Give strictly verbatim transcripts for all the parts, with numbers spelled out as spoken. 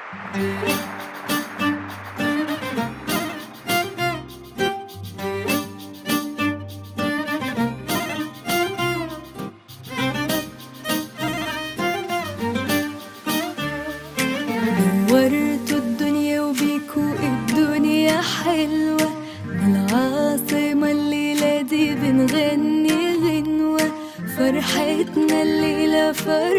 نورتوا الدنيا وبيكوا الدنيا حلوة، العاصمة الليلة دي بنغني غنوة، فرحتنا الليلة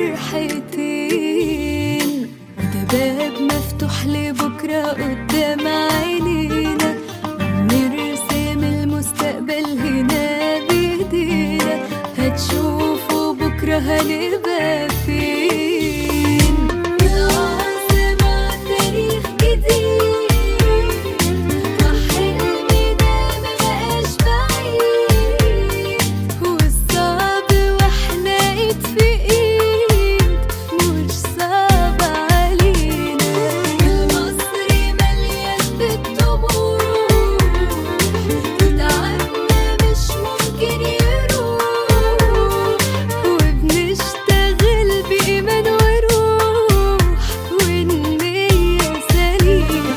فرحتين، وده باب مفتوح لبكرة قدام عينينا، نرسم المستقبل هنا بإيدينا، هتشوفوا بكرة هنبقى فين. العاصمة تاريخ جديد، وحلمنا مبقاش بعيد، والصعب واحنا ايد في ايد، مش صعب علينا. المصري مليان بالطموح، وتعبنا مش ممكن يروح، وبنشتغل بإيمان وروح، والنية سليمة.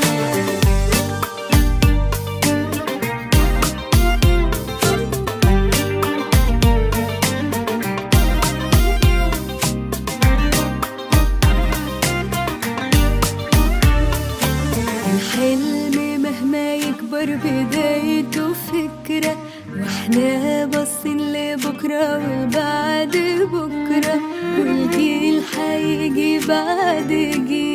الحلم مهما يكبر بدايته فكرة، واحنا باصين لبكرة وبعد بكرة، والجيل هيجي بعد جيل.